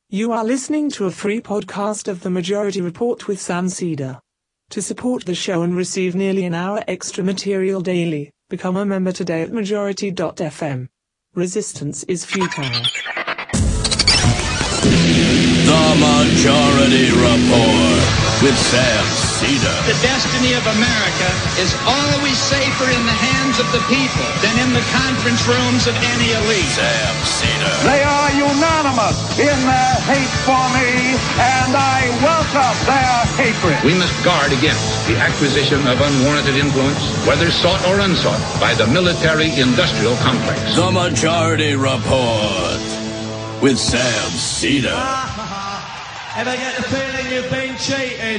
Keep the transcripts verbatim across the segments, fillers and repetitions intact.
You are listening to a free podcast of The Majority Report with Sam Cedar. To support the show and receive nearly an hour extra material daily, become a member today at majority dot f m. Resistance is futile. The Majority Report with Sam Cedar. The destiny of America is always safer in the hands of the people than in the conference rooms of any elite. Sam Cedar. They are unanimous in their hate for me, and I welcome their hatred. We must guard against the acquisition of unwarranted influence, whether sought or unsought, by the military-industrial complex. The Majority Report with Sam Cedar. And I get the feeling you've been cheated.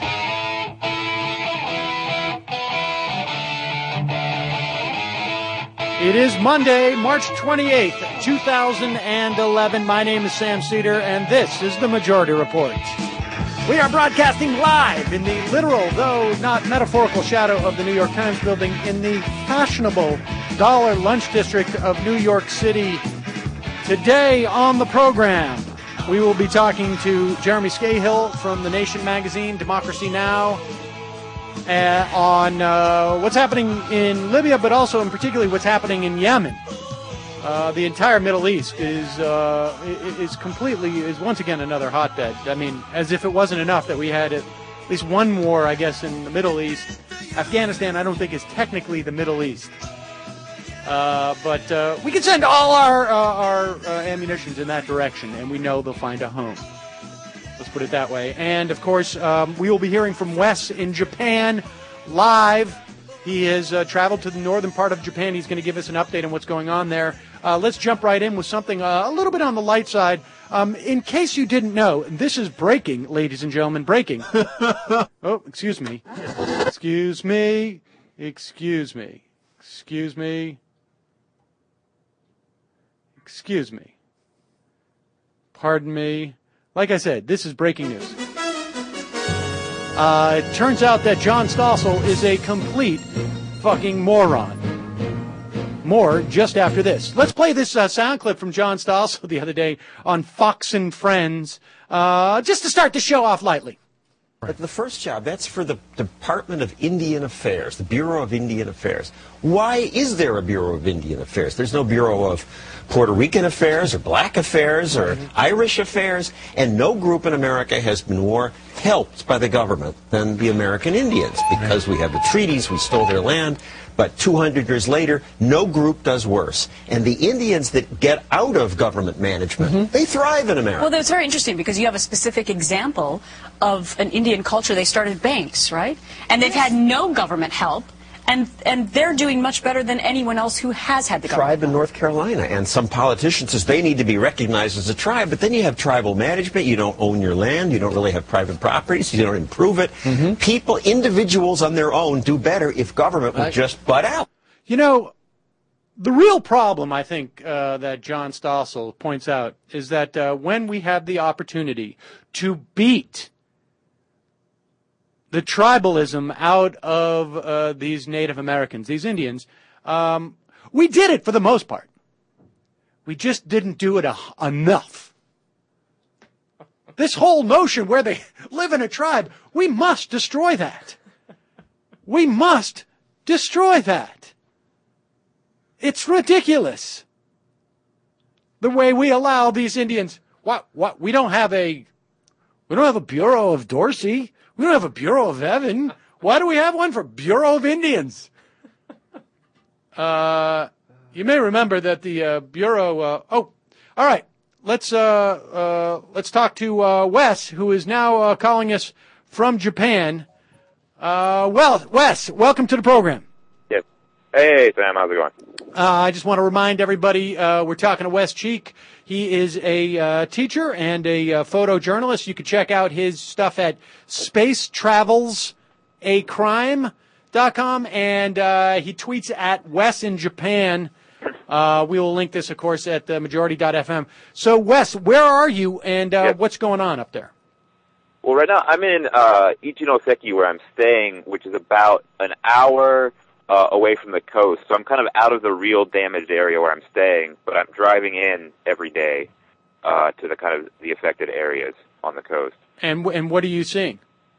It is Monday, March twenty-eighth, two thousand eleven. My name is Sam Cedar, and this is the Majority Report. We are broadcasting live in the literal, though not metaphorical, shadow of the New York Times building in the fashionable Dollar Lunch District of New York City. Today on the program, we will be talking to Jeremy Scahill from The Nation magazine, Democracy Now!, uh, on uh, what's happening in Libya, but also in particularly what's happening in Yemen. Uh, the entire Middle East is uh, is completely, is once again another hotbed. I mean, as if it wasn't enough that we had at least one war, I guess, in the Middle East. Afghanistan, I don't think, is technically the Middle East. Uh, but uh, we can send all our uh, our uh, ammunitions in that direction, and we know they'll find a home. Let's put it that way. And, of course, um, we will be hearing from Wes in Japan live. He has uh, traveled to the northern part of Japan. He's going to give us an update on what's going on there. Uh, let's jump right in with something uh, a little bit on the light side. Um, in case you didn't know, this is breaking, ladies and gentlemen, breaking. Oh, excuse me. Excuse me. Excuse me. Excuse me. Excuse me. Pardon me. Like I said, this is breaking news. Uh, it turns out that John Stossel is a complete fucking moron. More just after this. Let's play this uh, sound clip from John Stossel the other day on Fox and Friends, uh, just to start the show off lightly. But the first job, that's for the Department of Indian Affairs, the Bureau of Indian Affairs. Why is there a Bureau of Indian Affairs? There's no Bureau of Puerto Rican Affairs or Black Affairs or Irish Affairs, and no group in America has been more helped by the government than the American Indians, because we have the treaties, we stole their land, but two hundred years later, no group does worse. And the Indians that get out of government management, mm-hmm. they thrive in America. Well, that's very interesting, because you have a specific example of an Indian culture. They started banks, right? And they've had no government help. And and they're doing much better than anyone else who has had the government. Tribe in North Carolina, and some politicians says they need to be recognized as a tribe, but then you have tribal management, you don't own your land, you don't really have private properties, you don't improve it. Mm-hmm. People, individuals on their own do better if government would just butt out. You know, the real problem, I think, uh, that John Stossel points out is that uh, when we have the opportunity to beat the tribalism out of uh, these Native Americans, these Indians, um, we did it for the most part. We just didn't do it a- enough. This whole notion where they live in a tribe, we must destroy that. We must destroy that. It's ridiculous. The way we allow these Indians, what, what, we don't have a, we don't have a Bureau of Dorsey. We don't have a Bureau of Evan. Why do we have one for Bureau of Indians? Uh, you may remember that the uh, Bureau. Uh, oh, all right. Let's uh, uh, let's talk to uh, Wes, who is now uh, calling us from Japan. Uh, well, Wes, welcome to the program. Yep. Hey, Sam. How's it going? Uh, I just want to remind everybody uh, we're talking to Wes Cheek. He is a uh, teacher and a uh, photojournalist. You can check out his stuff at space travels a crime dot com, and uh, he tweets at Wes in Japan. Uh, we will link this, of course, at uh, majority dot f m. So, Wes, where are you, and uh, yep. what's going on up there? Well, right now I'm in uh, Ichinoseki, where I'm staying, which is about an hour uh, away from the coast. So I'm kind of out of the real damaged area where I'm staying, but I'm driving in every day. uh, to the kind of the affected areas on the coast. And and what are you seeing?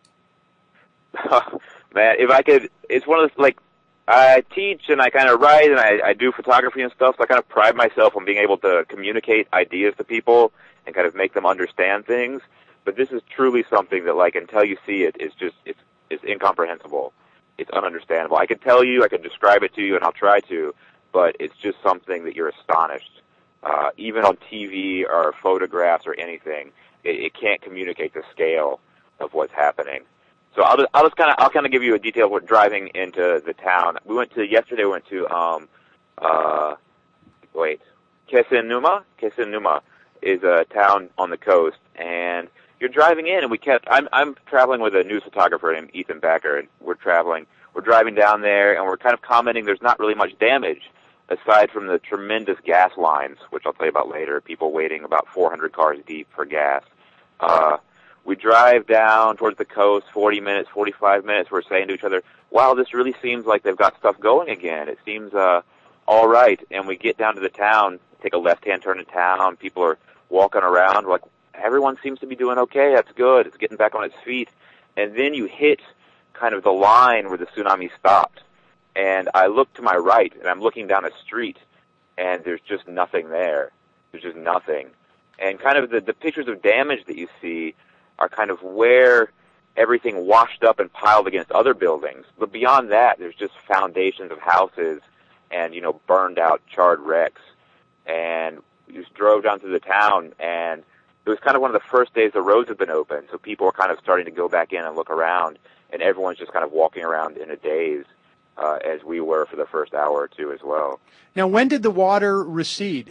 Man, if I could, it's one of those, like, I teach and I kind of write and I, I do photography and stuff, so I kind of pride myself on being able to communicate ideas to people and kind of make them understand things. But this is truly something that, like, until you see it, it's just, it's, it's incomprehensible. It's ununderstandable. I could tell you, I could describe it to you, and I'll try to, but it's just something that you're astonished. Uh, even on T V or photographs or anything, it, it can't communicate the scale of what's happening. So I'll just, I'll just kind of, I'll kind of give you a detail. We're driving into the town. We went to, yesterday we went to, um, uh, wait, Kesenuma? Kesenuma is a town on the coast, and you're driving in, and we kept, I'm, I'm traveling with a news photographer named Ethan Becker, and we're traveling, we're driving down there, and we're kind of commenting there's not really much damage, aside from the tremendous gas lines, which I'll tell you about later, people waiting about four hundred cars deep for gas. Uh, We drive down towards the coast, forty minutes, forty-five minutes, we're saying to each other, wow, this really seems like they've got stuff going again. It seems uh, all right. And we get down to the town, take a left-hand turn in town, people are walking around, we're like, everyone seems to be doing okay, that's good, it's getting back on its feet. And then you hit kind of the line where the tsunami stopped. And I look to my right, and I'm looking down a street, and there's just nothing there. There's just nothing. And kind of the, the pictures of damage that you see are kind of where everything washed up and piled against other buildings. But beyond that, there's just foundations of houses and, you know, burned out, charred wrecks. And we just drove down through the town, and it was kind of one of the first days the roads have been open, so people are kind of starting to go back in and look around, and everyone's just kind of walking around in a daze, uh, as we were for the first hour or two as well. Now, when did the water recede?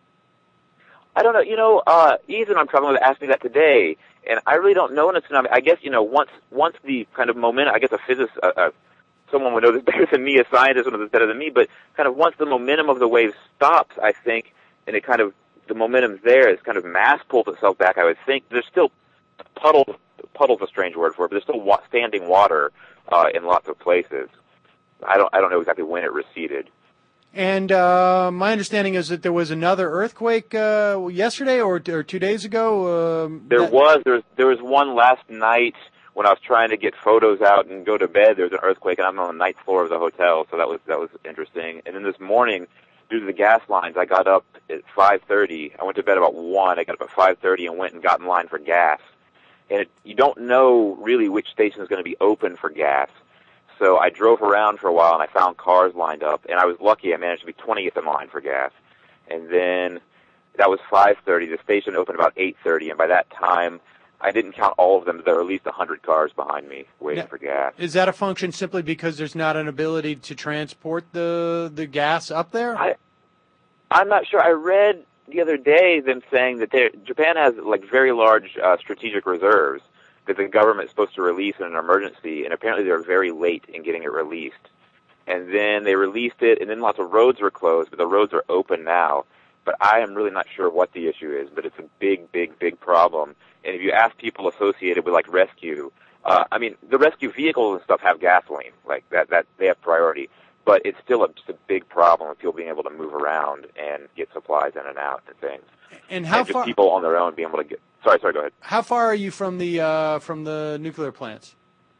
I don't know. You know, uh, Ethan, I'm traveling with, asked me that today, and I really don't know in a tsunami. I guess, you know, once once the kind of momentum, I guess a physicist, uh, uh, someone would know this better than me, a scientist would know this better than me, but kind of once the momentum of the wave stops, I think, and it kind of, the momentum's there, it's kind of mass pulls itself back, I would think. There's still puddles, puddle's a strange word for it, but there's still wa- standing water uh, in lots of places. I don't I don't know exactly when it receded. And uh, my understanding is that there was another earthquake uh, yesterday or, or two days ago. Um, there that... was. There was. There was one last night when I was trying to get photos out and go to bed. There was an earthquake, and I'm on the ninth floor of the hotel, so that was that was interesting. And then this morning, due to the gas lines, I got up at five thirty. I went to bed about one. I got up at five thirty and went and got in line for gas. And it, you don't know really which station is going to be open for gas. So I drove around for a while, and I found cars lined up, and I was lucky. I managed to be twentieth in line for gas. And then that was five thirty. The station opened about eight thirty, and by that time, I didn't count all of them, but there were at least one hundred cars behind me waiting now, for gas. Is that a function simply because there's not an ability to transport the the gas up there? I, I'm not sure. I read the other day them saying that Japan has like very large uh, strategic reserves that the government is supposed to release in an emergency, and apparently they're very late in getting it released. And then they released it, and then lots of roads were closed, but the roads are open now. But I am really not sure what the issue is, but it's a big, big, big problem. And if you ask people associated with, like, rescue, uh, I mean, the rescue vehicles and stuff have gasoline, like, that, that they have priority. But it's still a, just a big problem of people being able to move around and get supplies in and out and things. And how and just far? people on their own being able to get. Sorry, sorry. Go ahead. How far are you from the uh, from the nuclear plants?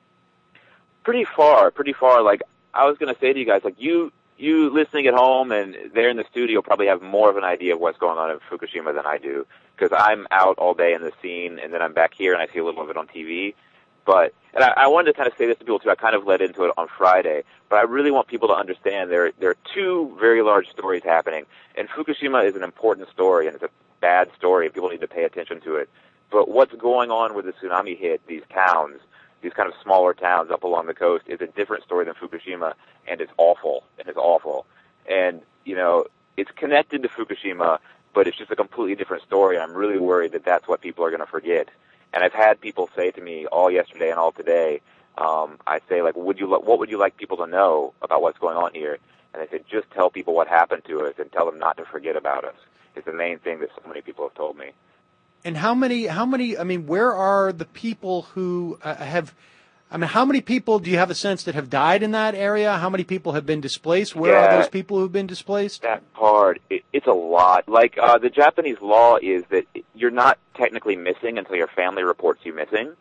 Pretty far, pretty far. Like I was going to say to you guys, like you, you listening at home and there in the studio probably have more of an idea of what's going on in Fukushima than I do, because I'm out all day in the scene, and then I'm back here and I see a little of it on T V. But and I, I wanted to kind of say this to people too. I kind of led into it on Friday, but I really want people to understand there there are two very large stories happening, and Fukushima is an important story, and it's a bad story, and people need to pay attention to it. But what's going on with the tsunami hit these towns, these kind of smaller towns up along the coast, is a different story than Fukushima, and it's awful. And it's awful. And, you know, it's connected to Fukushima, but it's just a completely different story. I'm really worried that that's what people are going to forget. And I've had people say to me all yesterday and all today, um, I say, like, would you, what would you like people to know about what's going on here? And I said, just tell people what happened to us and tell them not to forget about us. It's the main thing that so many people have told me. And how many, how many, I mean, where are the people who uh, have, I mean, how many people do you have a sense that have died in that area? How many people have been displaced? Where Yeah. are those people who've been displaced? That hard. It, it's a lot. Like, uh, the Japanese law is that you're not technically missing until your family reports you missing.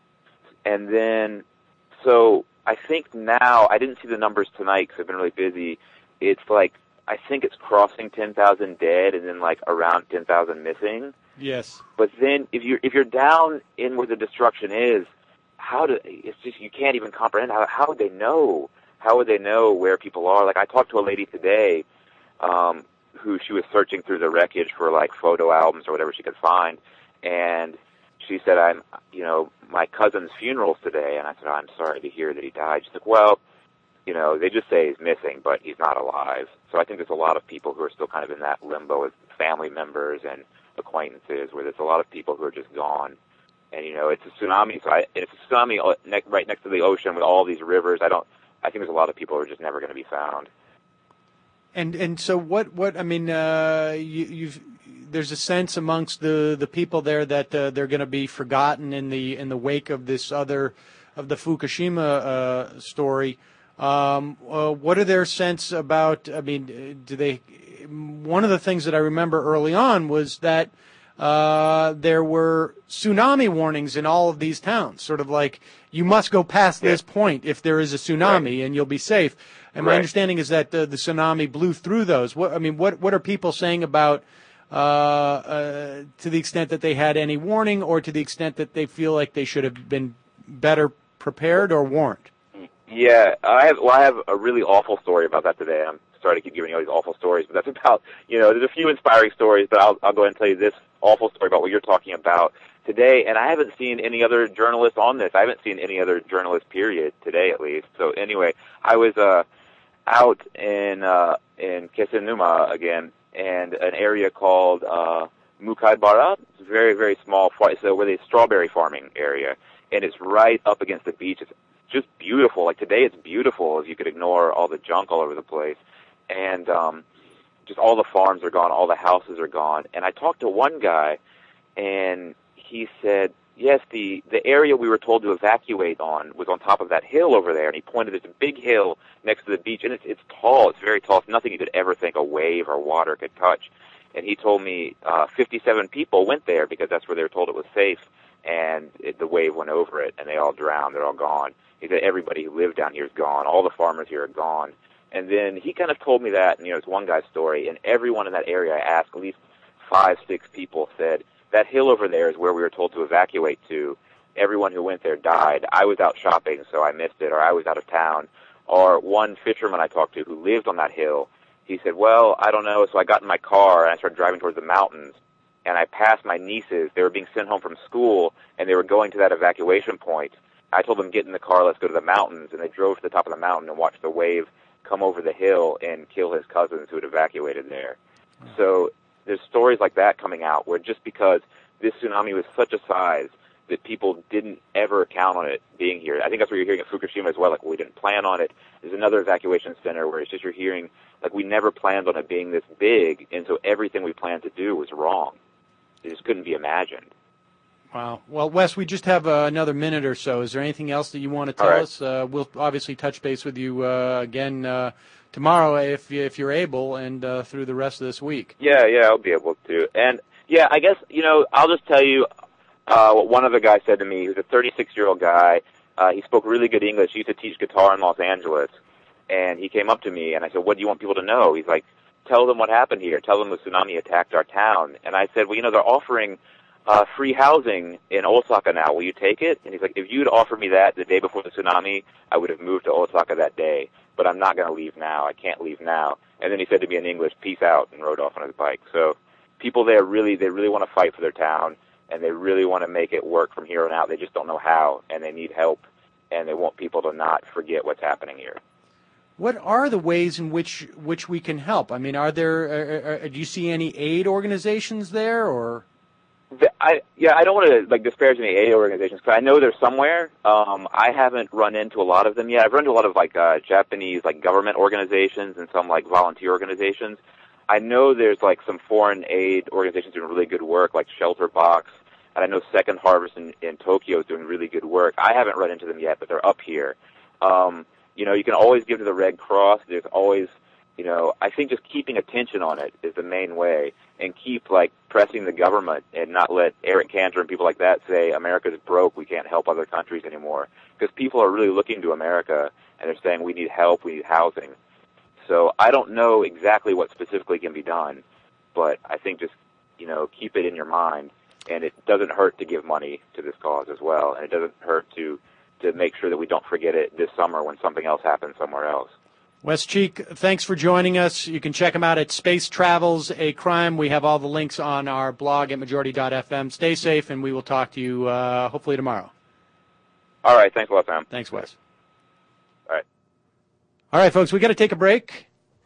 And then, so I think now, I didn't see the numbers tonight because I've been really busy. It's like, I think it's crossing ten thousand dead and then like around ten thousand missing. Yes. But then if you're, if you're down in where the destruction is, how do, it's just, you can't even comprehend how, how would they know? How would they know where people are? Like, I talked to a lady today, um, who she was searching through the wreckage for like photo albums or whatever she could find, and she said, I'm, you know, my cousin's funeral's today, and I said, oh, I'm sorry to hear that he died. She's like, well, you know, they just say he's missing, but he's not alive. So I think there's a lot of people who are still kind of in that limbo with family members and acquaintances, where there's a lot of people who are just gone. And, you know, it's a tsunami, so I, it's a tsunami ne- right next to the ocean with all these rivers. I don't, I think there's a lot of people who are just never going to be found. And and so what, what I mean, uh, you, you've, there's a sense amongst the, the people there that uh, they're going to be forgotten in the in the wake of this other, of the Fukushima uh, story. Um, uh, what are their sense about, I mean, do they, one of the things that I remember early on was that uh, there were tsunami warnings in all of these towns, sort of like, you must go past this point if there is a tsunami right. and you'll be safe. And my right. understanding is that uh, the tsunami blew through those. What, I mean, what, what are people saying about, uh, uh, to the extent that they had any warning, or to the extent that they feel like they should have been better prepared or warned? Yeah, I have. Well, I have a really awful story about that today. I'm sorry to keep giving you all these awful stories, but that's about, you know, there's a few inspiring stories, but I'll, I'll go ahead and tell you this awful story about what you're talking about today. And I haven't seen any other journalists on this. I haven't seen any other journalist, period, today at least. So anyway, I was uh, out in uh, in Kesenuma again, and an area called uh, Mukaibara. It's a very, very small, so where the strawberry farming area, and it's right up against the beach. It's just beautiful. Like today, it's beautiful if you could ignore all the junk all over the place, and um, just all the farms are gone, all the houses are gone. And I talked to one guy, and he said, yes, the the area we were told to evacuate on was on top of that hill over there, and he pointed at this big hill next to the beach, and it's it's tall, it's very tall, it's nothing you could ever think a wave or water could touch. And he told me uh, fifty-seven people went there because that's where they were told it was safe, and it, the wave went over it, and they all drowned, they're all gone. He said everybody who lived down here is gone, all the farmers here are gone. And then he kind of told me that, and you know, it's one guy's story, and everyone in that area, I asked, at least five, six people said, that hill over there is where we were told to evacuate to. Everyone who went there died. I was out shopping, so I missed it, or I was out of town. Or one fisherman I talked to who lived on that hill, he said, well, I don't know, so I got in my car and I started driving towards the mountains, and I passed my nieces. They were being sent home from school, and they were going to that evacuation point. I told them, get in the car, let's go to the mountains, and they drove to the top of the mountain and watched the wave come over the hill and kill his cousins who had evacuated there. So there's stories like that coming out where just because this tsunami was such a size that people didn't ever count on it being here. I think that's what you're hearing at Fukushima as well, like we didn't plan on it. There's another evacuation center where it's just you're hearing, like we never planned on it being this big, and so everything we planned to do was wrong. It just couldn't be imagined. Wow. Well, Wes, we just have uh, another minute or so. Is there anything else that you want to tell right. us? Uh, we'll obviously touch base with you uh, again uh, tomorrow if if you're able, and uh, through the rest of this week. Yeah, yeah, I'll be able to. And, yeah, I guess, you know, I'll just tell you uh, what one other guy said to me. He was a thirty-six-year-old guy. Uh, he spoke really good English. He used to teach guitar in Los Angeles. And he came up to me, and I said, what do you want people to know? He's like, tell them what happened here. Tell them the tsunami attacked our town. And I said, well, you know, they're offering Uh, free housing in Osaka now. Will you take it? And he's like, if you'd offered me that the day before the tsunami, I would have moved to Osaka that day. But I'm not going to leave now. I can't leave now. And then he said to me in English, peace out, and rode off on his bike. So people there really, they really want to fight for their town, and they really want to make it work from here on out. They just don't know how, and they need help, and they want people to not forget what's happening here. What are the ways in which which we can help? I mean, are there? Uh, uh, do you see any aid organizations there, or? I yeah, I don't want to like disparage any aid organizations because I know they're somewhere. Um, I haven't run into a lot of them yet. I've run into a lot of like uh, Japanese like government organizations and some like volunteer organizations. I know there's like some foreign aid organizations doing really good work, like Shelter Box. and I know Second Harvest in, in Tokyo is doing really good work. I haven't run into them yet, but they're up here. Um, you know, you can always give to the Red Cross. There's always, you know, I think just keeping attention on it is the main way, and keep, like, pressing the government and not let Eric Cantor and people like that say, America's broke, we can't help other countries anymore. Because people are really looking to America, and they're saying, we need help, we need housing. So I don't know exactly what specifically can be done, but I think just, you know, keep it in your mind. And it doesn't hurt to give money to this cause as well, and it doesn't hurt to, to make sure that we don't forget it this summer when something else happens somewhere else. Wes Cheek, thanks for joining us. You can check him out at Space Travels, a Crime. We have all the links on our blog at majority dot f m. Stay safe, and we will talk to you uh, hopefully tomorrow. All right. Thanks a lot, Sam. Thanks, Wes. All right. All right, folks, we got to take a break.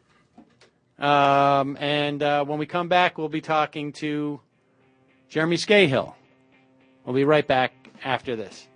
Um, and uh, when we come back, we'll be talking to Jeremy Scahill. We'll be right back after this.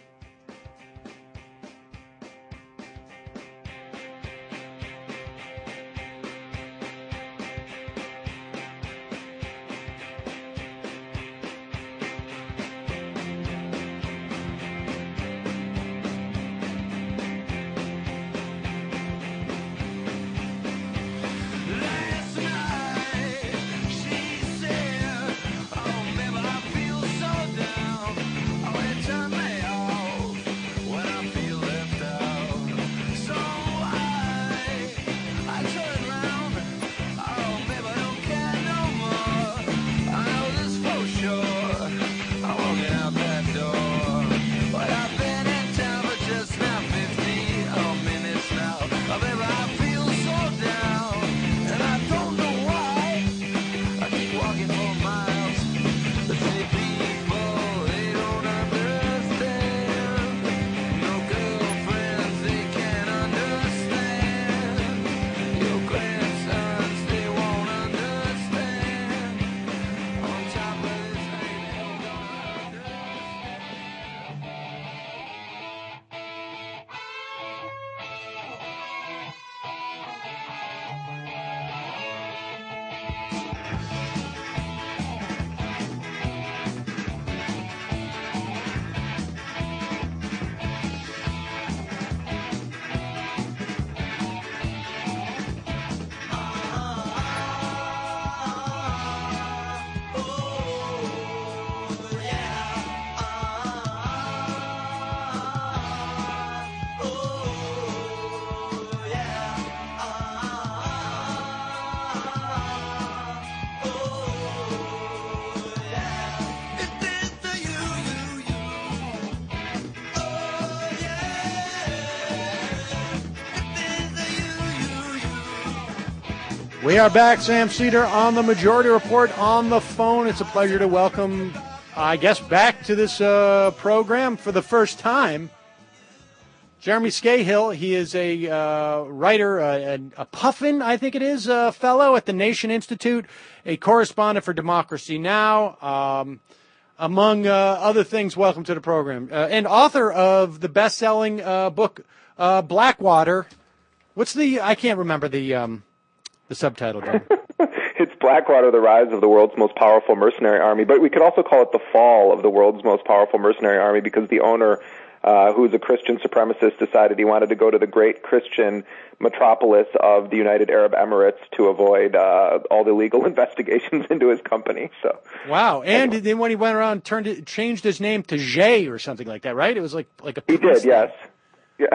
We are back. Sam Seder on the Majority Report on the phone. It's a pleasure to welcome, I guess, back to this uh, program for the first time, Jeremy Scahill. He is a uh, writer, a, a Puffin, I think it is, a fellow at the Nation Institute, a correspondent for Democracy Now!, um, among uh, other things. Welcome to the program. Uh, and author of the best-selling uh, book, uh, Blackwater. What's the, I can't remember the... Um, The subtitle, John. It's Blackwater, the Rise of the World's Most Powerful Mercenary Army, but we could also call it the Fall of the World's Most Powerful Mercenary Army because the owner, uh, who is a Christian supremacist, decided he wanted to go to the great Christian metropolis of the United Arab Emirates to avoid uh, all the legal investigations into his company. So wow, and anyway. Then when he went around, turned it, changed his name to Jay or something like that, right? It was like like a he did, yes. Yeah.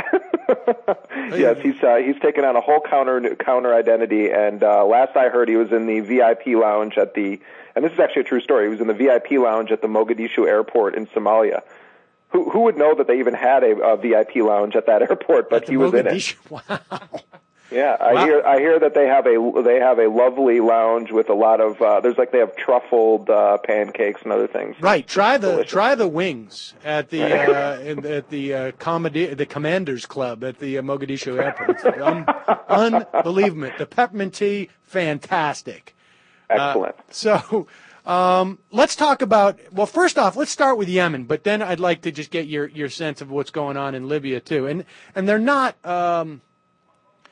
Yes, he's uh, he's taken on a whole counter counter identity, and uh, last I heard, he was in the V I P lounge at the, and this is actually a true story. He was in the V I P lounge at the Mogadishu airport in Somalia. Who who would know that they even had a, a V I P lounge at that airport? But he was Mogadishu. in it. Wow. Yeah, I wow. hear I hear that they have a they have a lovely lounge with a lot of uh, there's like they have truffled uh, pancakes and other things. Right, try the delicious. try the wings at the uh, in, at the uh, comedy the Commanders Club at the uh, Mogadishu airport. It's un- unbelievable. The peppermint tea, fantastic. Excellent. Uh, so. Um, let's talk about, well, first off, let's start with Yemen, but then I'd like to just get your, your sense of what's going on in Libya too. And, and they're not, um,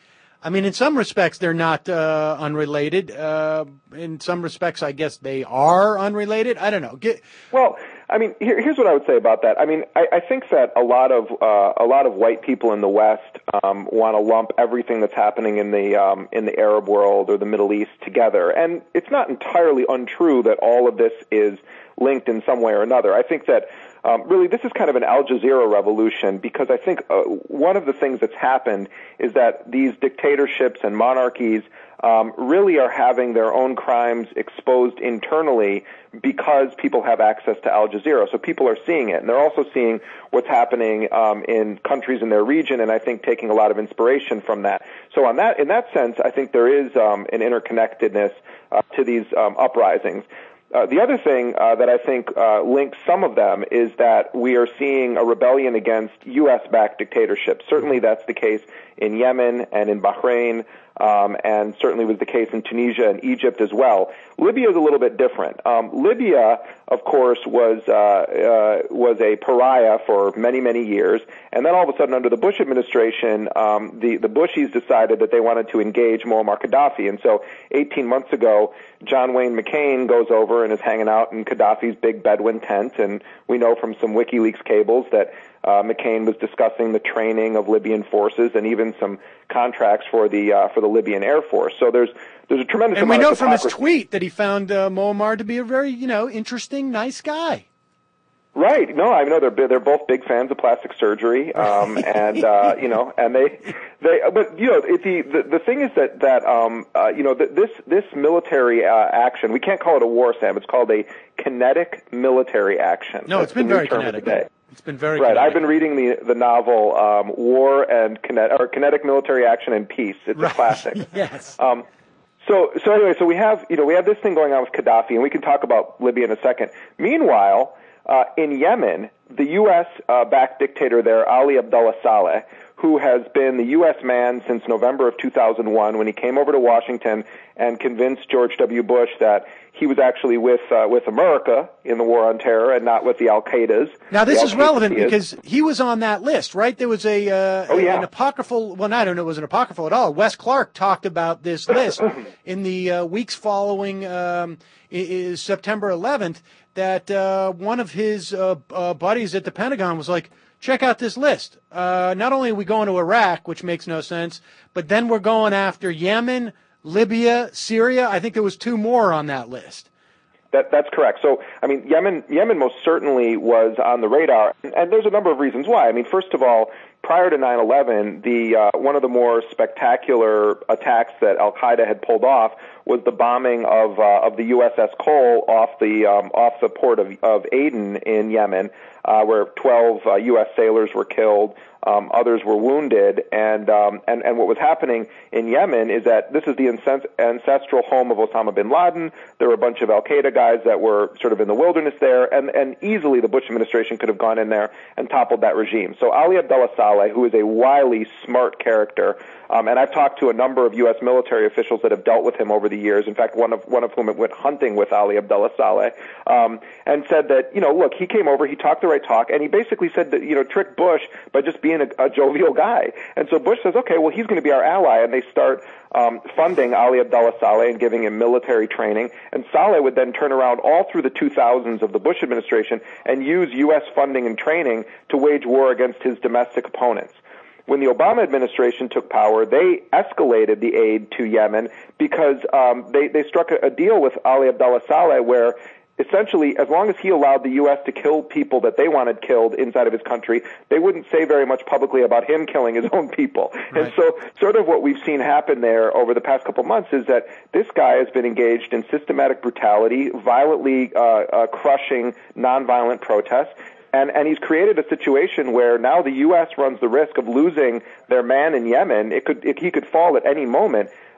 I mean, in some respects, they're not uh, unrelated. Uh, in some respects, I guess they are unrelated. I don't know. Get... Well, I mean, here, here's what I would say about that. I mean, I, I think that a lot of uh, a lot of white people in the West um, want to lump everything that's happening in the um, in the Arab world or the Middle East together, and it's not entirely untrue that all of this is linked in some way or another. I think that um, really this is kind of an Al Jazeera revolution, because I think uh, one of the things that's happened is that these dictatorships and monarchies um, really are having their own crimes exposed internally because people have access to Al Jazeera. So people are seeing it, and they're also seeing what's happening um, in countries in their region, and I think taking a lot of inspiration from that. So on that, in that sense, I think there is um, an interconnectedness uh, to these um, uprisings. Uh, the other thing uh, that I think uh, links some of them is that we are seeing a rebellion against U S-backed dictatorships. Certainly that's the case in Yemen and in Bahrain, um, and certainly was the case in Tunisia and Egypt as well. Libya is a little bit different. Um, Libya, of course, was uh, uh, was a pariah for many, many years, and then all of a sudden, under the Bush administration, um, the the Bushies decided that they wanted to engage Muammar Gaddafi, and so eighteen months ago, John Wayne McCain goes over and is hanging out in Gaddafi's big Bedouin tent, and we know from some WikiLeaks cables that Uh, McCain was discussing the training of Libyan forces and even some contracts for the uh, for the Libyan Air Force. So there's there's a tremendous and amount we know of from his hypocrisy. tweet that he found uh, Muammar to be a very, you know, interesting, nice guy. Right. No, I know they're they're both big fans of plastic surgery, um, and uh, you know, and they they. But you know, it, the, the the thing is that that um, uh, you know, th- this this military uh, action, we can't call it a war, Sam. It's called a kinetic military action. No, That's it's been the new very term of kinetic. the day. It's been very right. kinetic. I've been reading the the novel um, War and Kinetic or Kinetic Military Action and Peace. It's right. a classic. Yes. Um, so so anyway, so we have you know we have this thing going on with Gaddafi, and we can talk about Libya in a second. Meanwhile, uh, in Yemen, the U S-backed uh, dictator there, Ali Abdullah Saleh, who has been the U S man since November of two thousand one, when he came over to Washington and convinced George W. Bush that he was actually with uh, with America in the war on terror and not with the Al-Qaedas. Now, this is relevant Al-Qaeda. because he was on that list, right? There was a uh, oh, yeah. an apocryphal, well, I don't know, it was an apocryphal at all. Wes Clark talked about this list in the uh, weeks following um, is September eleventh, that uh, one of his uh, uh, buddies at the Pentagon was like, check out this list. Uh, not only are we going to Iraq, which makes no sense, but then we're going after Yemen, Libya, Syria. I think there was two more on that list. That, that's correct. So, I mean, Yemen, Yemen most certainly was on the radar, and there's a number of reasons why. I mean, first of all, prior to nine eleven, the uh, one of the more spectacular attacks that Al Qaeda had pulled off was the bombing of uh, of the U S S Cole off the um, off the port of of Aden in Yemen, uh, where twelve uh, U S sailors were killed. Um, others were wounded, and, um, and and what was happening in Yemen is that this is the ancestral home of Osama bin Laden. There were a bunch of Al-Qaeda guys that were sort of in the wilderness there, and, and easily the Bush administration could have gone in there and toppled that regime. So Ali Abdullah Saleh, who is a wily, smart character, um, and I've talked to a number of U S military officials that have dealt with him over the years, in fact, one of one of whom went hunting with Ali Abdullah Saleh, um, and said that, you know, look, he came over, he talked the right talk, and he basically said that, you know, trick Bush by just being A, a jovial guy. And so Bush says, okay, well, he's going to be our ally, and they start um, funding Ali Abdullah Saleh and giving him military training. And Saleh would then turn around all through the two thousands of the Bush administration and use U S funding and training to wage war against his domestic opponents. When the Obama administration took power, they escalated the aid to Yemen because um, they, they struck a, a deal with Ali Abdullah Saleh where essentially, as long as he allowed the U S to kill people that they wanted killed inside of his country, they wouldn't say very much publicly about him killing his own people. Right. And so sort of what we've seen happen there over the past couple months is that this guy has been engaged in systematic brutality, violently uh, uh, crushing nonviolent protests. And, and he's created a situation where now the U S runs the risk of losing their man in Yemen. It could, it, he could fall at any moment.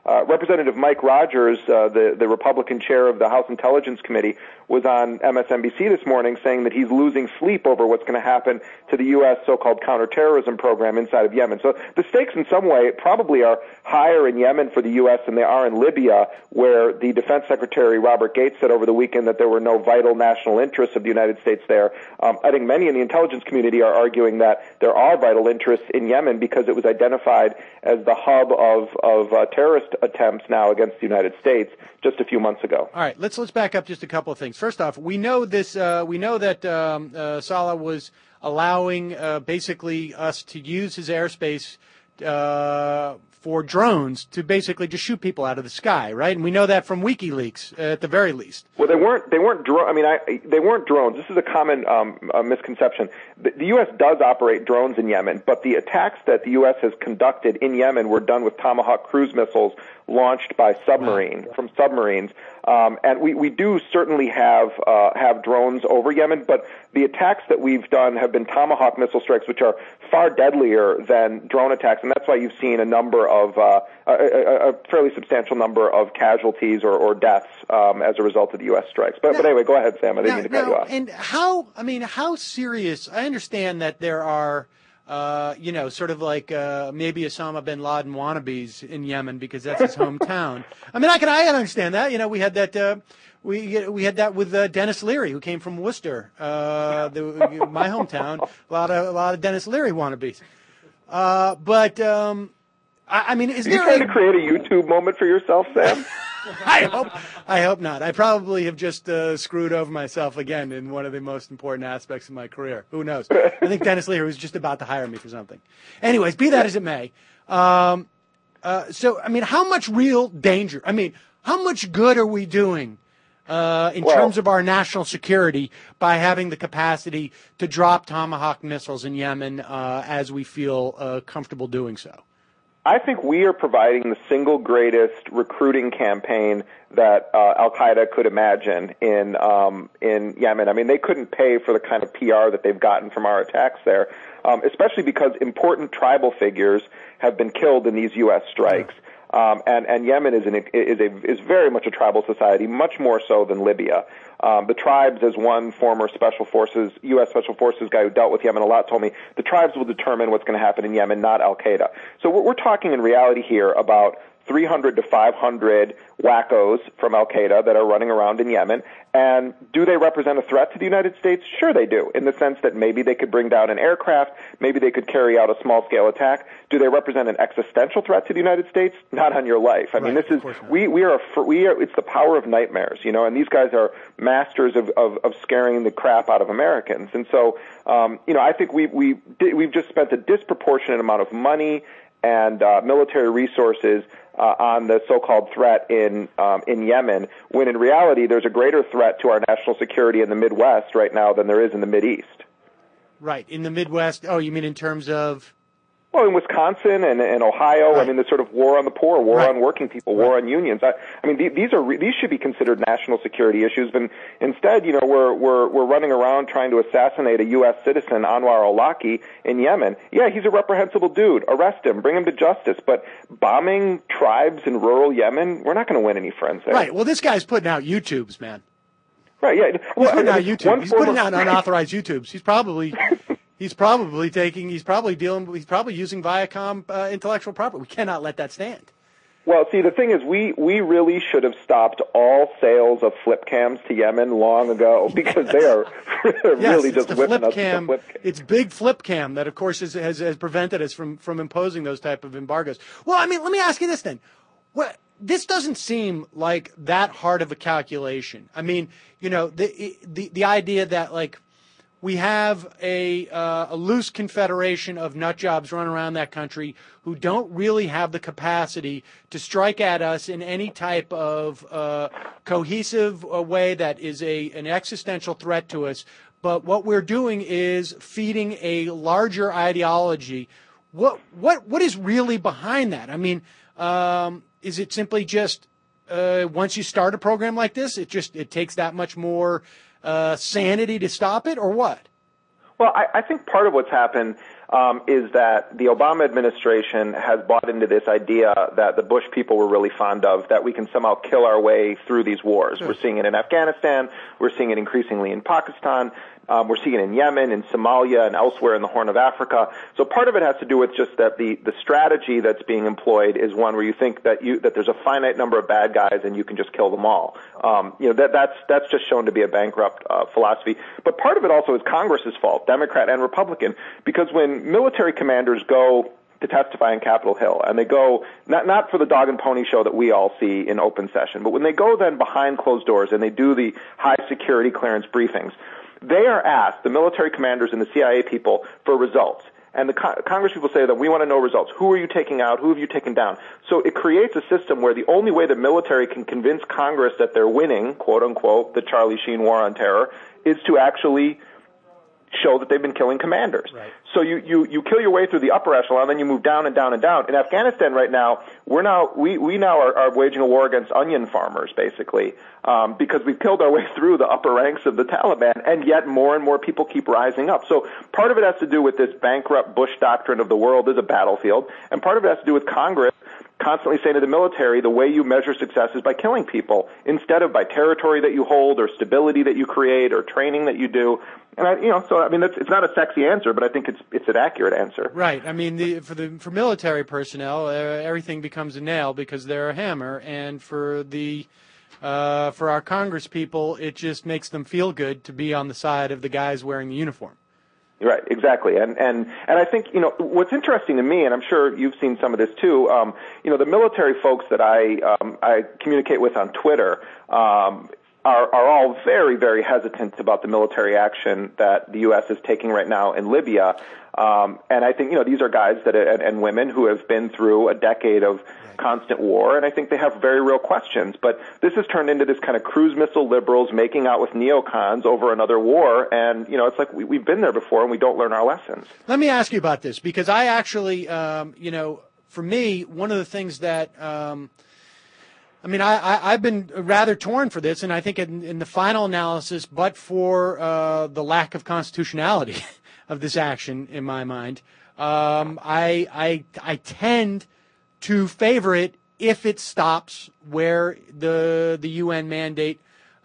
uh, Representative Mike Rogers, uh, the, the Republican chair of the House Intelligence Committee, was on M S N B C this morning saying that he's losing sleep over what's going to happen to the U S so-called counterterrorism program inside of Yemen. So the stakes in some way probably are higher in Yemen for the U S than they are in Libya, where the Defense Secretary Robert Gates said over the weekend that there were no vital national interests of the United States there. Um, I think many in the intelligence community are arguing that there are vital interests in Yemen because it was identified as the hub of, of uh, terrorist attempts now against the United States just a few months ago. All right, let's let's back up just a couple of things. First off, we know this. Uh, we know that um, uh, Saleh was allowing uh, basically us to use his airspace uh, for drones to basically just shoot people out of the sky, right? And we know that from WikiLeaks, uh, at the very least. Well, they weren't. They weren't. Dro- I mean, I, they weren't drones. This is a common um, uh, misconception. The, the U S does operate drones in Yemen, but the attacks that the U S has conducted in Yemen were done with Tomahawk cruise missiles launched by submarine from submarines. Um, and we, we do certainly have uh, have drones over Yemen, but the attacks that we've done have been Tomahawk missile strikes, which are far deadlier than drone attacks, and that's why you've seen a number of uh, a, a, a fairly substantial number of casualties or, or deaths um, as a result of the U S strikes. But, now, but anyway, go ahead, Sam. I didn't now, mean to cut now, you off. And how? I mean, how serious? I understand that there are. Uh, you know, sort of like uh, maybe Osama bin Laden wannabes in Yemen because that's his hometown. I mean, I can I understand that. You know, we had that uh, we we had that with uh, Dennis Leary, who came from Worcester, uh, the, my hometown. A lot of a lot of Dennis Leary wannabes. Uh, but um, I, I mean, is Are there you trying a, to create a YouTube moment for yourself, Sam? I hope I hope not. I probably have just uh, screwed over myself again in one of the most important aspects of my career. Who knows? I think Dennis Leary was just about to hire me for something. Anyways, be that as it may. Um, uh, so, I mean, how much real danger? I mean, how much good are we doing uh, in well, terms of our national security by having the capacity to drop Tomahawk missiles in Yemen uh, as we feel uh, comfortable doing so? I think we are providing the single greatest recruiting campaign that uh, Al-Qaeda could imagine in um, in Yemen. I mean, they couldn't pay for the kind of P R that they've gotten from our attacks there, um, especially because important tribal figures have been killed in these U S strikes. Um, and, and Yemen is, an, is, a, is very much a tribal society, much more so than Libya. Um, the tribes, as one former Special Forces, U S Special Forces guy who dealt with Yemen a lot told me, the tribes will determine what's going to happen in Yemen, not Al-Qaeda. So we're, we're talking in reality here about three hundred to five hundred wackos from Al-Qaeda that are running around in Yemen. And do they represent a threat to the United States? Sure they do, in the sense that maybe they could bring down an aircraft, maybe they could carry out a small-scale attack. Do they represent an existential threat to the United States? Not on your life. I mean, right, this is, we, we are, a, we are, it's the power of nightmares, you know, and these guys are masters of, of, of scaring the crap out of Americans. And so, um, you know, I think we, we, we've just spent a disproportionate amount of money and uh, military resources uh, on the so-called threat in um, in Yemen, when in reality there's a greater threat to our national security in the Midwest right now than there is in the Mideast. Right, in the Midwest. Oh, you mean in terms of? Well, in Wisconsin and, and Ohio, right. I mean, the sort of war on the poor, war right. on working people, war right. on unions. I, I mean, th- these are re- these should be considered national security issues. But instead, you know, we're we're we're running around trying to assassinate a U S citizen, Anwar al-Awlaki, in Yemen. Yeah, he's a reprehensible dude. Arrest him, bring him to justice. But bombing tribes in rural Yemen, we're not going to win any friends there. Right. Well, this guy's putting out YouTubes, man. Right. Yeah. Well, he's putting I out mean, YouTube. He's former, putting out unauthorized YouTubes. He's probably. He's probably taking, he's probably dealing, he's probably using Viacom uh, intellectual property. We cannot let that stand. Well, see, the thing is, we, we really should have stopped all sales of flip cams to Yemen long ago because they are really yes, just the whipping flip us cam, with the flip cam. It's big flip cam that, of course, is, has, has prevented us from, from imposing those type of embargoes. Well, I mean, let me ask you this then. What, this doesn't seem like that hard of a calculation. I mean, you know, the the, the idea that, like, we have a, uh, a loose confederation of nut jobs running around that country who don't really have the capacity to strike at us in any type of uh, cohesive uh, way that is a an existential threat to us. But what we're doing is feeding a larger ideology. What what what is really behind that? I mean, um, is it simply just uh, once you start a program like this, it just it takes that much more Uh, sanity to stop it, or what? Well, I, I think part of what's happened, um, is that the Obama administration has bought into this idea that the Bush people were really fond of, that we can somehow kill our way through these wars. We're seeing it in Afghanistan. We're seeing it increasingly in Pakistan. Um, we're seeing it in Yemen, in Somalia, and elsewhere in the Horn of Africa. So part of it has to do with just that the, the strategy that's being employed is one where you think that you that there's a finite number of bad guys and you can just kill them all. Um, you know that that's that's just shown to be a bankrupt uh, philosophy. But part of it also is Congress's fault, Democrat and Republican, because when military commanders go to testify in Capitol Hill, and they go not not for the dog and pony show that we all see in open session, but when they go then behind closed doors and they do the high security clearance briefings, they are asked, the military commanders and the C I A people, for results. And the co- Congress people say that we want to know results. Who are you taking out? Who have you taken down? So it creates a system where the only way the military can convince Congress that they're winning, quote unquote, the Charlie Sheen war on terror, is to actually show that they've been killing commanders. Right. So you, you, you kill your way through the upper echelon, then you move down and down and down. In Afghanistan right now, we're now, we, we now are, are waging a war against onion farmers, basically, um, because we've killed our way through the upper ranks of the Taliban, and yet more and more people keep rising up. So part of it has to do with this bankrupt Bush doctrine of the world is a battlefield, and part of it has to do with Congress constantly saying to the military, the way you measure success is by killing people, instead of by territory that you hold or stability that you create or training that you do. And I, you know, so I mean, it's, it's not a sexy answer, but I think it's it's an accurate answer. Right. I mean, the, for the for military personnel, uh, everything becomes a nail because they're a hammer, and for the uh, for our Congress people, it just makes them feel good to be on the side of the guys wearing the uniform. Right, exactly, and and and I think you know what's interesting to me, and I'm sure you've seen some of this too. Um, you know, the military folks that I um, I communicate with on Twitter um, are are all very very hesitant about the military action that the U S is taking right now in Libya. Um, and I think you know these are guys that and, and women who have been through a decade of constant war, and I think they have very real questions. But this has turned into this kind of cruise missile liberals making out with neocons over another war, and you know it's like we, we've been there before and we don't learn our lessons. Let me ask you about this, because I actually, um, you know, for me, one of the things that, um, I mean, I, I, I've been rather torn for this, and I think in, in the final analysis, but for uh, the lack of constitutionality of this action, in my mind, um, I, I, I tend to favor it if it stops where the the U N mandate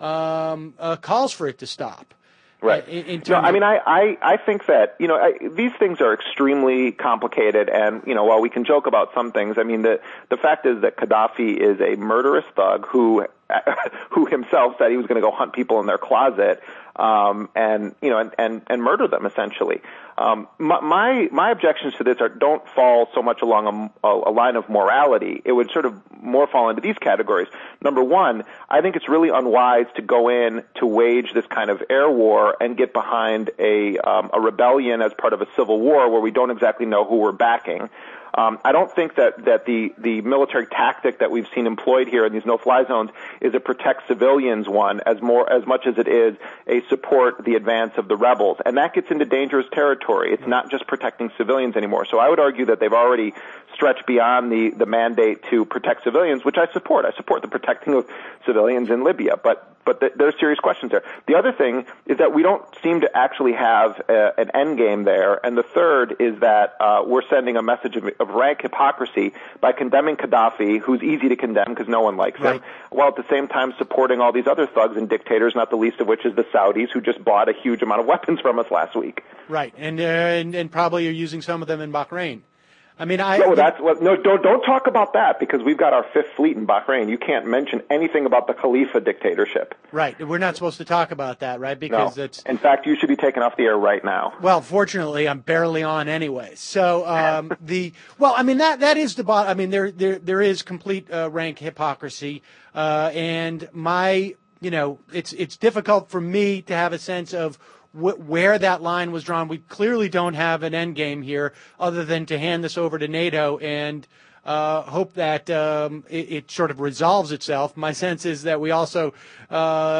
um, uh, calls for it to stop. Right. In, in no, I mean, I, I, I think that, you know, I, these things are extremely complicated, and, you know, while we can joke about some things, I mean, the, the fact is that Gaddafi is a murderous thug who, who himself said he was going to go hunt people in their closet, um, and, you know, and, and, and murder them, essentially. Um, my, my, my objections to this are, don't fall so much along a, a line of morality. It would sort of more fall into these categories. Number one, I think it's really unwise to go in to wage this kind of air war and get behind a, um, a rebellion as part of a civil war where we don't exactly know who we're backing. Um, I don't think that, that the, the military tactic that we've seen employed here in these no-fly zones is a protect civilians one as more as much as it is a support the advance of the rebels. And that gets into dangerous territory. It's not just protecting civilians anymore. So I would argue that they've already stretched beyond the, the mandate to protect civilians, which I support. I support the protecting of civilians in Libya. But but th- there are serious questions there. The other thing is that we don't seem to actually have a, an end game there. And the third is that uh, we're sending a message of, of rank hypocrisy by condemning Gaddafi, who's easy to condemn because no one likes right. him, while at the same time supporting all these other thugs and dictators, not the least of which is the Saudis, who just bought a huge amount of weapons from us last week. Right, and uh, and, and probably are using some of them in Bahrain. I mean, I no, that's what. No, don't don't talk about that because we've got our fifth fleet in Bahrain. You can't mention anything about the Khalifa dictatorship. Right, we're not supposed to talk about that, right? Because no. it's. In fact, you should be taken off the air right now. Well, fortunately, I'm barely on anyway. So um, the well, I mean that that is the bottom. I mean, there there there is complete uh, rank hypocrisy, uh, and my you know it's it's difficult for me to have a sense of where that line was drawn. We clearly don't have an end game here other than to hand this over to NATO and uh, hope that um, it, it sort of resolves itself. My sense is that we also, uh,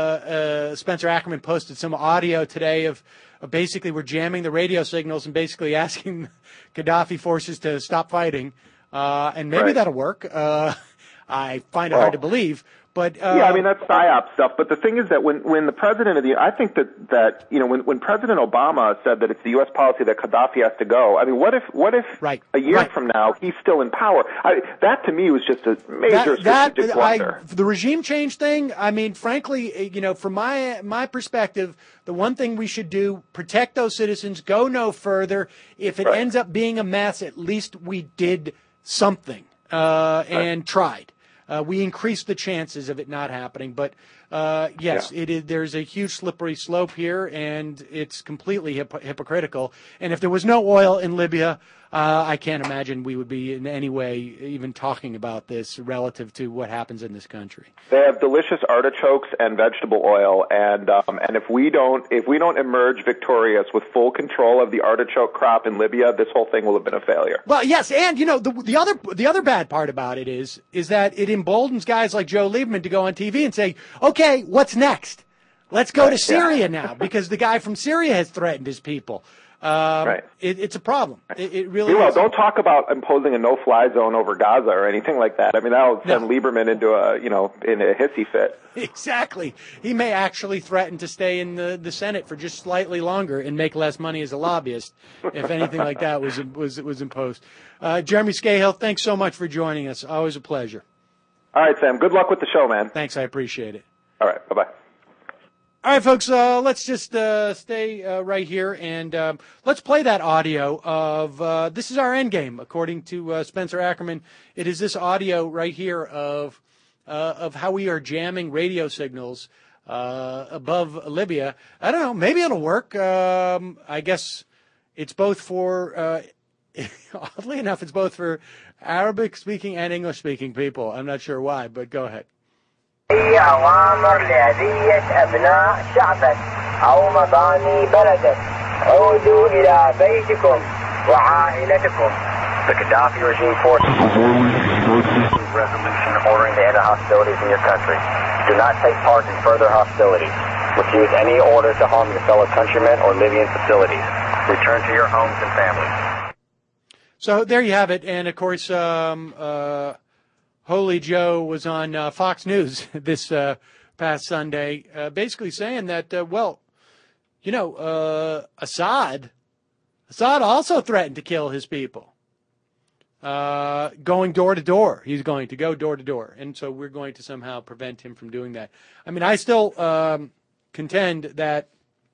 uh, Spencer Ackerman posted some audio today of, of basically we're jamming the radio signals and basically asking Gaddafi forces to stop fighting. Uh, and maybe right. that'll work. Uh, I find it Well, hard to believe. But uh, yeah, I mean that's PSYOP stuff. But the thing is that when when the president of the, I think that that you know when when President Obama said that it's the U S policy that Gaddafi has to go. I mean, what if what if right, a year right. from now he's still in power? I, that to me was just a major that, strategic that, blunder. I, the regime change thing. I mean, frankly, you know, from my my perspective, the one thing we should do: protect those citizens, go no further. If it right. ends up being a mess, at least we did something uh, and right. tried. Uh, we increased the chances of it not happening. But, uh, yes, yeah. it is, there's a huge slippery slope here, and it's completely hip- hypocritical. And if there was no oil in Libya, uh, I can't imagine we would be in any way even talking about this relative to what happens in this country. They have delicious artichokes and vegetable oil, and um, and if we don't if we don't emerge victorious with full control of the artichoke crop in Libya, this whole thing will have been a failure. Well, yes, and you know the the other the other bad part about it is is that it emboldens guys like Joe Lieberman to go on T V and say, "Okay, what's next? Let's go right, to Syria yeah. now," because the guy from Syria has threatened his people. Um, right. It, it's a problem. It, it really well, is. Don't talk about imposing a no-fly zone over Gaza or anything like that. I mean, that'll send no. Lieberman into a, you know, in a hissy fit. Exactly. He may actually threaten to stay in the, the Senate for just slightly longer and make less money as a lobbyist if anything like that was was was imposed. Uh, Jeremy Scahill, thanks so much for joining us. Always a pleasure. All right, Sam. Good luck with the show, man. Thanks. I appreciate it. All right. Bye-bye. All right, folks, uh, let's just uh, stay uh, right here, and um, let's play that audio of uh, this is our end game, according to uh, Spencer Ackerman. It is this audio right here of uh, of how we are jamming radio signals uh, above Libya. I don't know, maybe it'll work. Um, I guess it's both for, uh, oddly enough, it's both for Arabic-speaking and English-speaking people. I'm not sure why, but go ahead. هي أوامر لأذية أبناء شعبك أو مباني بلدك. عودوا إلى بيتكم وعائلتكم. The Gaddafi regime forces resolution ordering to end hostilities in your country. Do not take part in further hostilities. Refuse any order to harm your fellow countrymen or Libyan facilities. Return to your homes and families. So there you have it. And, of course, um, uh, Holy Joe was on uh, Fox News this uh, past Sunday, uh, basically saying that, uh, well, you know, uh, Assad, Assad also threatened to kill his people, uh, going door to door. He's going to go door to door, and so we're going to somehow prevent him from doing that. I mean, I still um, contend that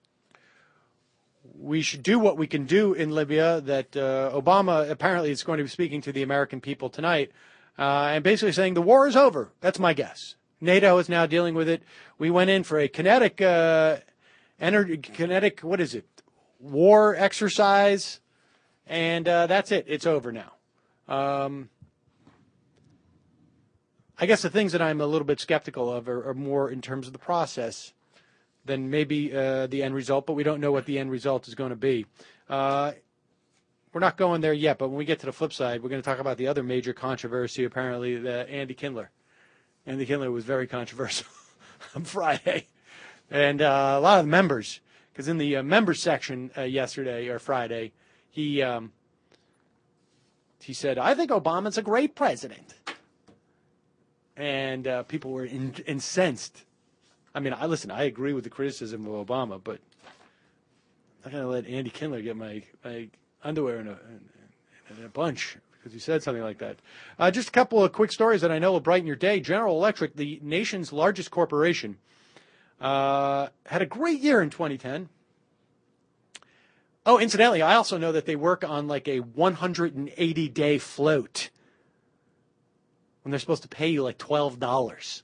we should do what we can do in Libya. That uh, Obama apparently is going to be speaking to the American people tonight. Uh, and basically saying the war is over. That's my guess. NATO is now dealing with it. We went in for a kinetic, uh, energy, kinetic, what is it, war exercise, and uh, that's it. It's over now. Um, I guess the things that I'm a little bit skeptical of are, are more in terms of the process than maybe uh, the end result, but we don't know what the end result is going to be. Uh, We're not going there yet, but when we get to the flip side, we're going to talk about the other major controversy, apparently, the Andy Kindler. Andy Kindler was very controversial on Friday. And uh, a lot of the members, because in the uh, members section uh, yesterday or Friday, he um, he said, I think Obama's a great president. And uh, people were in, incensed. I mean, I listen, I agree with the criticism of Obama, but I'm not going to let Andy Kindler get my... my underwear in a, in, in a bunch because he said something like that. Uh, just a couple of quick stories that I know will brighten your day. General Electric, the nation's largest corporation, uh, had a great year in twenty ten. Oh, incidentally, I also know that they work on like a one hundred eighty day float when they're supposed to pay you like twelve dollars.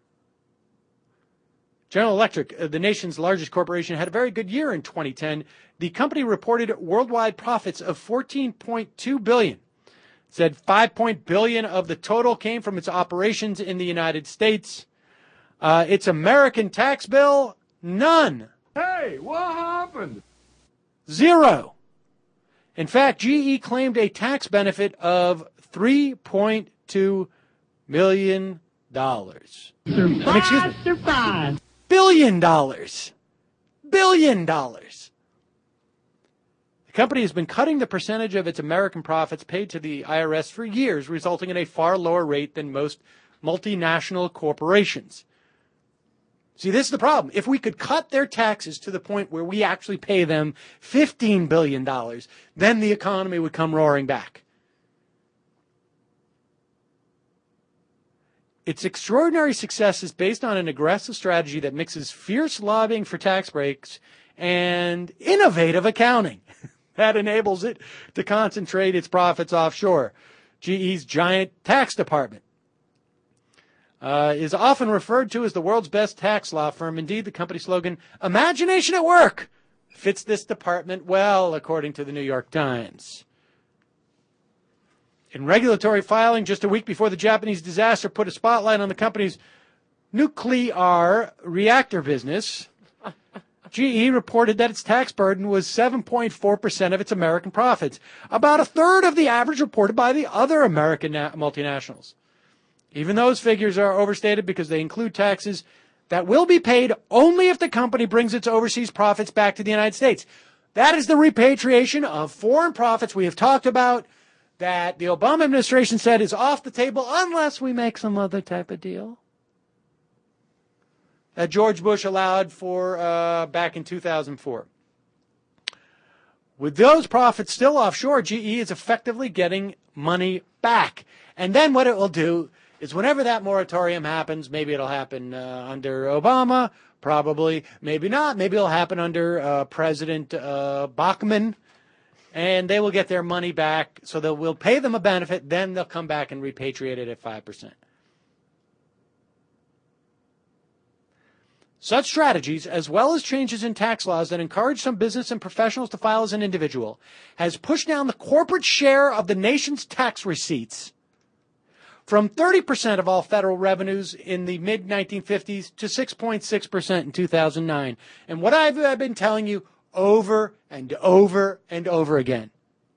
General Electric, uh, the nation's largest corporation, had a very good year in twenty ten. The company reported worldwide profits of fourteen point two billion dollars. It said five billion dollars of the total came from its operations in the United States. Uh, its American tax bill, none. Hey, what happened? Zero. In fact, G E claimed a tax benefit of three point two million dollars. Surprise, I mean, excuse me. surprise. Billion dollars. Billion dollars. The company has been cutting the percentage of its American profits paid to the I R S for years, resulting in a far lower rate than most multinational corporations. See, this is the problem. If we could cut their taxes to the point where we actually pay them fifteen billion dollars, then the economy would come roaring back. Its extraordinary success is based on an aggressive strategy that mixes fierce lobbying for tax breaks and innovative accounting that enables it to concentrate its profits offshore. G E's giant tax department uh, is often referred to as the world's best tax law firm. Indeed, the company slogan, "Imagination at Work," fits this department well, according to the New York Times. In regulatory filing just a week before the Japanese disaster put a spotlight on the company's nuclear reactor business, G E reported that its tax burden was seven point four percent of its American profits, about a third of the average reported by the other American na- multinationals. Even those figures are overstated because they include taxes that will be paid only if the company brings its overseas profits back to the United States. That is the repatriation of foreign profits we have talked about that the Obama administration said is off the table unless we make some other type of deal that George Bush allowed for uh, back in two thousand four. With those profits still offshore, G E is effectively getting money back. And then what it will do is whenever that moratorium happens, maybe it'll happen uh, under Obama, probably, maybe not. Maybe it'll happen under uh, President uh, Bachmann, and they will get their money back. So they will pay them a benefit, then they'll come back and repatriate it at five percent. Such strategies, as well as changes in tax laws that encourage some business and professionals to file as an individual, has pushed down the corporate share of the nation's tax receipts from thirty percent of all federal revenues in the mid nineteen fifties to six point six percent in two thousand nine. And what I've, I've been telling you over and over and over again,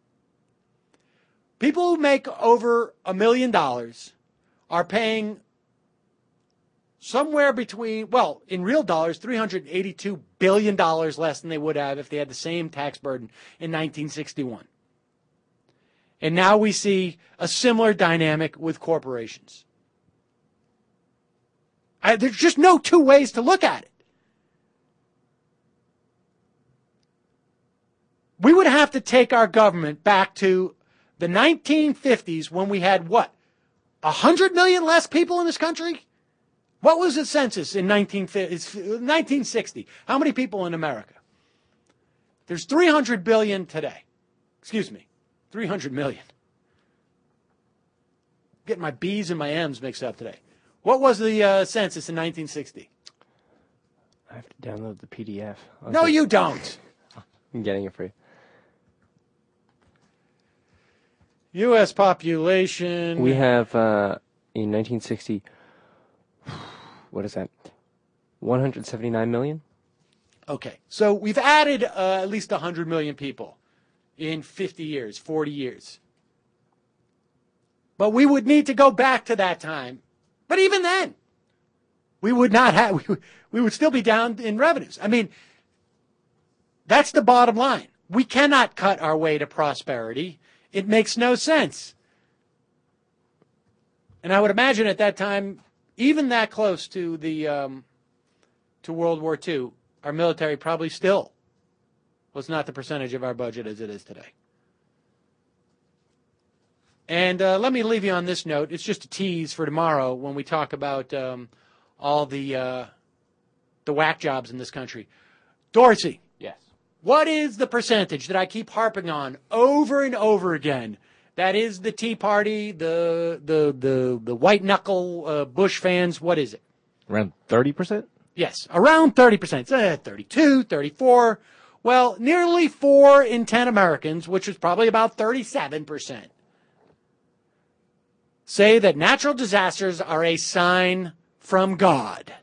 people who make over a million dollars are paying somewhere between, well, in real dollars, three hundred eighty-two billion dollars less than they would have if they had the same tax burden in nineteen sixty-one. And now we see a similar dynamic with corporations. I, there's just no two ways to look at it. We would have to take our government back to the nineteen fifties when we had, what, one hundred million less people in this country? What was the census in nineteen sixty? How many people in America? There's three hundred billion today. Excuse me, three hundred million. I'm getting my B's and my M's mixed up today. What was the uh, census in nineteen sixty? I have to download the P D F. No, Okay. you don't. I'm getting it for you. U S population. We have, uh, in nineteen sixty, what is that? one hundred seventy-nine million? Okay, so we've added uh, at least one hundred million people in fifty years, forty years. But we would need to go back to that time. But even then, we would not have, we would, we would still be down in revenues. I mean, that's the bottom line. We cannot cut our way to prosperity. It makes no sense. And I would imagine at that time, even that close to the um, to World War Two, our military probably still was not the percentage of our budget as it is today. And uh, let me leave you on this note. It's just a tease for tomorrow when we talk about um, all the uh, the whack jobs in this country. Dorsey. Yes. What is the percentage that I keep harping on over and over again? That is the Tea Party, the the the, the white knuckle uh, Bush fans. What is it? Around thirty percent? Yes, around thirty percent. It's uh, thirty-two, thirty-four. Well, nearly four in ten Americans, which is probably about thirty-seven percent, say that natural disasters are a sign from God.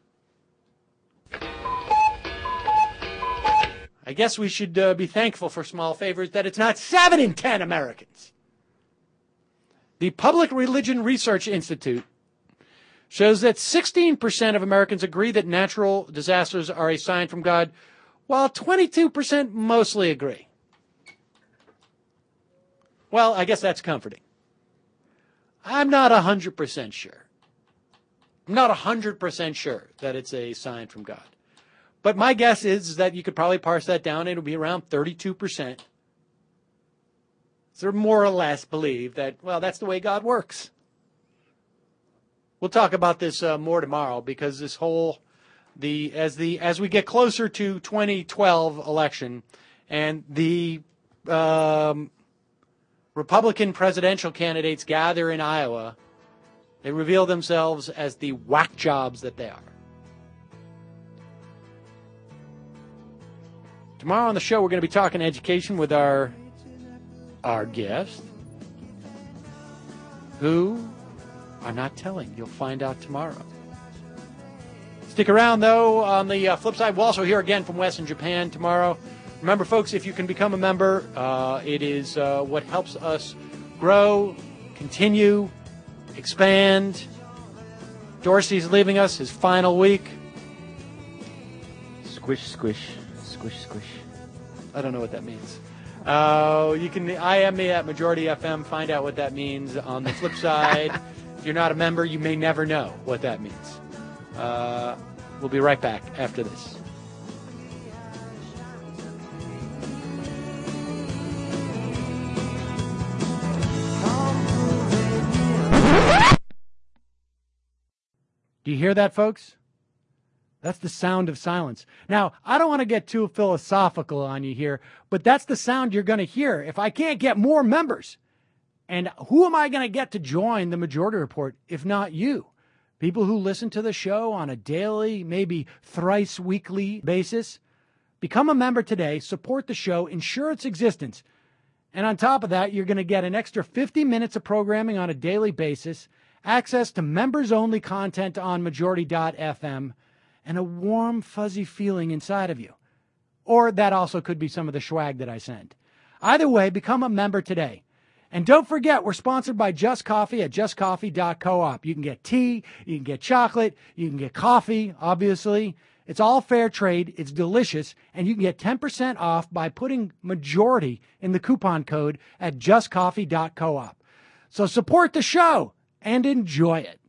I guess we should uh, be thankful for small favors that it's not seven in ten Americans. The Public Religion Research Institute shows that sixteen percent of Americans agree that natural disasters are a sign from God, while twenty-two percent mostly agree. Well, I guess that's comforting. I'm not one hundred percent sure. I'm not one hundred percent sure that it's a sign from God. But my guess is that you could probably parse that down. It'll be around thirty-two percent. So more or less believe that, well, that's the way God works. We'll talk about this uh, more tomorrow because this whole, the as the as we get closer to twenty twelve election and the um, Republican presidential candidates gather in Iowa, they reveal themselves as the whack jobs that they are. Tomorrow on the show, we're going to be talking education with our our guest, who I'm not telling. You'll find out tomorrow. Stick around, though. On the uh, flip side, we'll also hear again from Wes in Japan tomorrow. Remember, folks, if you can become a member, uh, it is uh, what helps us grow, continue, expand. Dorsey's leaving us his final week. Squish, squish, squish, squish. I don't know what that means. Uh, you can I M me at Majority F M. Find out what that means. On the flip side, if you're not a member, you may never know what that means. Uh, we'll be right back after this. Do you hear that, folks? That's the sound of silence. Now, I don't want to get too philosophical on you here, but that's the sound you're going to hear if I can't get more members. And who am I going to get to join the Majority Report if not you? People who listen to the show on a daily, maybe thrice weekly basis. Become a member today, support the show, ensure its existence. And on top of that, you're going to get an extra fifty minutes of programming on a daily basis, access to members-only content on Majority dot f m, and a warm, fuzzy feeling inside of you. Or that also could be some of the swag that I send. Either way, become a member today. And don't forget, we're sponsored by Just Coffee at just coffee dot coop. You can get tea, you can get chocolate, you can get coffee, obviously. It's all fair trade, it's delicious, and you can get ten percent off by putting Majority in the coupon code at just coffee dot coop. So support the show and enjoy it.